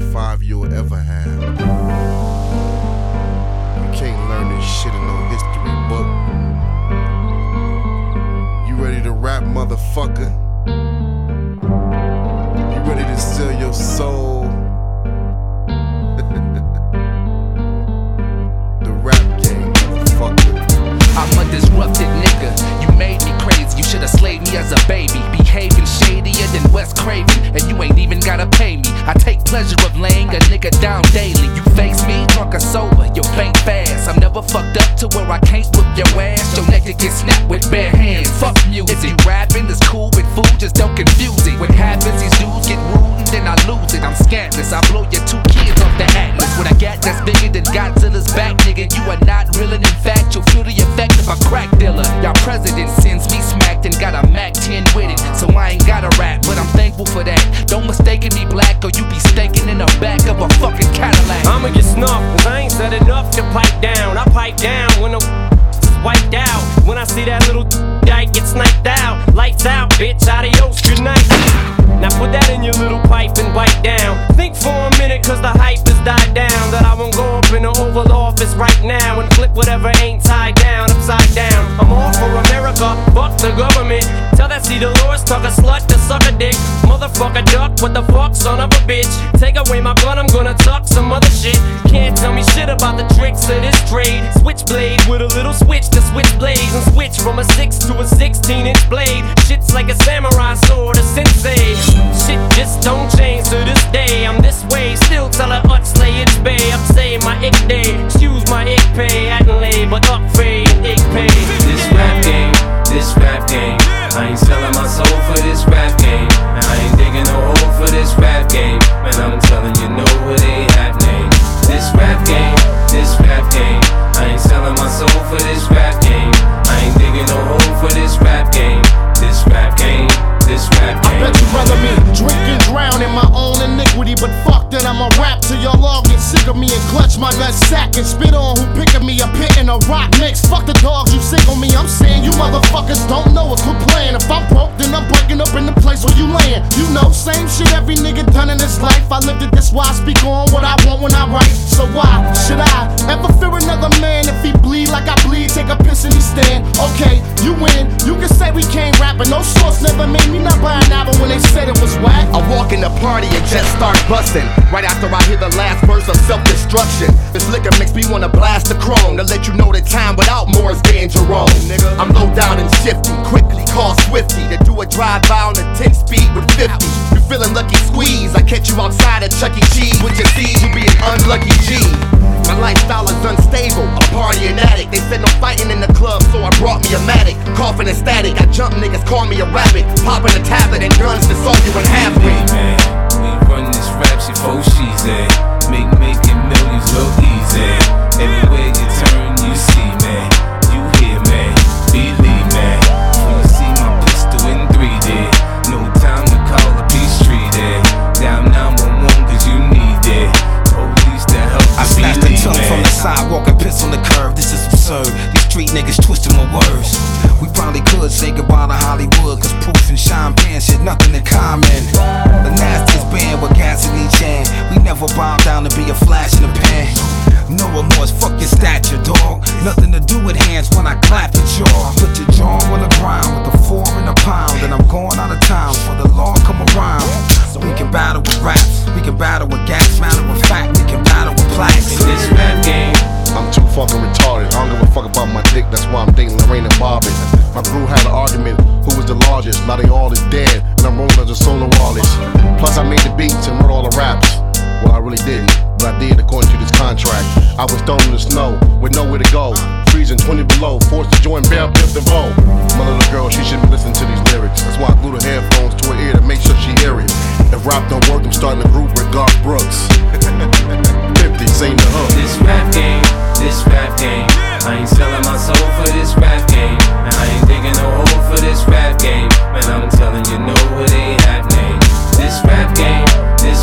5 you'll ever have. You can't learn this shit in no history book. You ready to rap, motherfucker? You ready to sell your soul? The rap game, motherfucker. I'm a disrupted nigga, you made me crazy. You should've slayed me as a baby. Behaving shadier than Wes Craven, and you ain't even gotta pay me. I take pleasure of laying a nigga down daily. You face me, drunk or sober, you faint fast. I'm never fucked up to where I can't whip your ass. Your neck get snapped with bare hands. Fuck music. If you rapping, it's cool with food, just don't confuse it. What happens, these dudes get rude and then I lose it. I'm scantless, I blow your 2 kids off the atlas. With a gat that's bigger than Godzilla's back, nigga. You are not real, and in fact, you'll feel the effect of a crack dealer. Y'all president sends me smacked and got a Mac 10 with it, so I ain't gotta rap, but I'm thankful for that. Don't mistaken me black, or you be staking in the back of a fucking Cadillac. I'ma get snuffed, cause I ain't said enough to pipe down. I pipe down when the is wiped out. When I see that little dyke get sniped out. Lights out, bitch, adios, good night. Now put that in your little pipe and bite down. Think for a minute, cause the hype has died down. That I won't go up in the Oval Office right now and flip whatever ain't tied down upside down. I'm all for America, fuck the government. Tell that C. Dolores, talk a slut to suck a dick. Motherfucker duck, what the fuck, son of a bitch. Take away my gun, I'm gonna tuck some other shit. Can't tell me shit about the tricks of this trade. Switchblade with a little switch to switch blades, and switch from a 6 to a 16-inch blade. Shit's like a samurai sword, a sensei. Shit just don't change to this day. I'm this way, still tell her slay it's bay. I'm saying my ick day, excuse my ick pay. Hadn't lay, but up fade, ick pay. This rap game, I ain't selling my soul for this rap game. And I ain't digging no hole for this rap game. Man, I'm telling you, no, it ain't happening. This rap game, I ain't selling my soul for this rap game. I ain't digging no hole for this rap game. This rap game. I bet you'd rather me drink and drown in my own iniquity, but fuck that, I'ma rap till y'all all get sick of me and clutch my nut sack and spit on who picking me a pit in a rock mix. Fuck the dogs, you sick on me, I'm saying you motherfuckers don't know what's playing. If I'm broke, then I'm breaking up in the place where you laying. You know, same shit every nigga done in this life. I lived it, this why I speak on what I want when I write. So why should I ever fear another man? If he bleed like I bleed, take a piss and he stand. Okay, you win, you can say we can't rap, but no source never made me not buy an album when they said it was whack. I walk in the party and just start busting. Right after I hear the last verse of self-destruction. This liquor makes me wanna blast the chrome to let you know that time without more is dangerous. I'm low down and shifty, quickly call Swifty to do a drive-by on a 10-speed with 50. You feeling lucky squeeze, I catch you outside at Chuck E. Cheese. With your seeds, you be an unlucky G. My lifestyle is unstable, a party and addict. They said no fighting in the club, so I brought me a Matic. Coughing and static, I jump niggas, call me a rabbit. Popping a tablet and guns to saw you in half me. Man, we run this rap shit for she's at. Making millions look easy. Everywhere you turn, you see, man. You hear, man. Believe, man. When you see my pistol in 3D, no time to call up these street there. Down 911 cause you need it. Police to help you. I snatched the tongue from the sidewalk and piss on the curb. This is absurd. These street niggas twisting my words. We probably could say goodbye to Hollywood, cause Proof and Sean Penn shit nothing in common. The nastiest band with gas in each hand. We never bow down to be a flash in the pan. No remorse, fuck your stature, dog. Nothing to do with hands when I clap at y'all. Put your jaw on the ground with the 4 and a pound, and I'm going out of town for the law come around. So we can battle with raps, we can battle with gas, matter of fact, we can battle with plaques. In this rap game, I'm too fucking retarded. I don't give a fuck about my dick, that's why I'm dating Lorraine and Bobby. My crew had an argument, who was the largest? Now they all is dead, and I'm rolling as a solo artist. Plus I made the beats and wrote all the raps. Well, I really didn't, but I did according to this contract. I was thrown in the snow with nowhere to go, freezing 20 below, forced to join Bear Pimp and Vogue. My little girl, she shouldn't be listening to these lyrics. That's why I glued the headphones to her ear to make sure she hear it. If rap don't work, I'm starting a group with Garth Brooks. 50s ain't the hook. This rap game, I ain't selling my soul for this rap game. And I ain't digging no hole for this rap game. Man, I'm telling you, no, it ain't happening. This rap game,